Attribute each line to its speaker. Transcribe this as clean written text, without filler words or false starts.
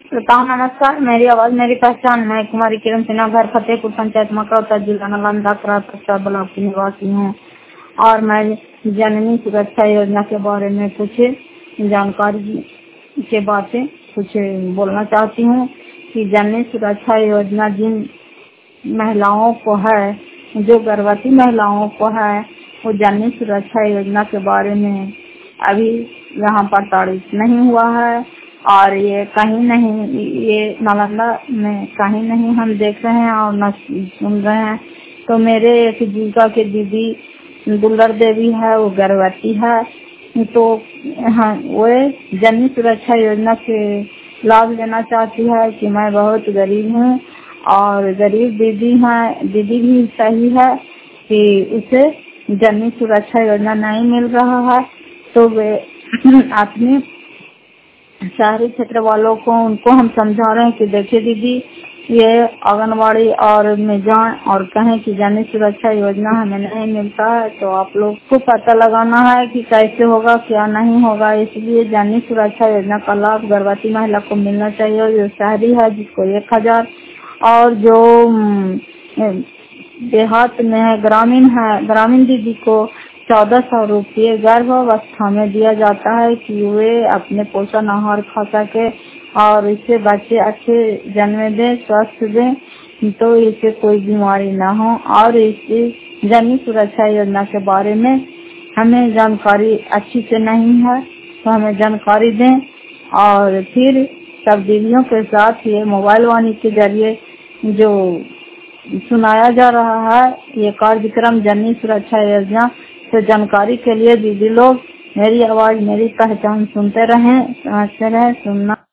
Speaker 1: श्रोताओं नमस्कार। मेरी आवाज मेरी पहचान। मैं कुमारी किरण सिन्हा, घर फतेहपुर, पंचायत मकरौता, जिला नालंदा, ब्लॉक की निवासी हूँ और मैं जननी सुरक्षा योजना के बारे में कुछ जानकारी के बातें कुछ बोलना चाहती हूँ कि जननी सुरक्षा योजना जिन महिलाओं को है, जो गर्भवती महिलाओं को है, वो जननी सुरक्षा योजना के बारे में अभी यहाँ पर तारीफ नहीं हुआ है और ये कहीं नहीं, ये नालंदा में कहीं नहीं हम देख रहे हैं और न सुन रहे हैं। तो मेरे एक जीविका के दीदी दुल्लर देवी है, वो गर्भवती है, तो हाँ, वो जननी सुरक्षा योजना के लाभ लेना चाहती है कि मैं बहुत गरीब हूँ और गरीब दीदी है, दीदी भी सही है कि उसे जननी सुरक्षा योजना नहीं मिल रहा है। तो वे अपने शहरी क्षेत्र वालों को, उनको हम समझा रहे हैं कि देखिए दीदी, ये आंगनबाड़ी और में जाएं और कहें कि जननी सुरक्षा योजना हमें नहीं मिलता है, तो आप लोग को पता लगाना है कि कैसे होगा, क्या नहीं होगा। इसलिए जननी सुरक्षा योजना का लाभ गर्भवती महिला को मिलना चाहिए, जो शहरी है जिसको 1000 और जो देहात में है, ग्रामीण दीदी को 1400 रुपये गर्भावस्था में दिया जाता है कि वे अपने पोषण आहार खा सके और इससे बच्चे अच्छे जन्म दे, स्वस्थ दे, तो इससे कोई बीमारी ना हो। और इस जननी सुरक्षा योजना के बारे में हमें जानकारी अच्छी से नहीं है, तो हमें जानकारी दें। और फिर सब दीदियों के साथ ये मोबाइल वाणी के जरिए जो सुनाया जा रहा है ये कार्यक्रम जननी सुरक्षा योजना, तो जानकारी के लिए दीदी लोग मेरी आवाज मेरी पहचान सुनते रहें, समझते रहें। सुनना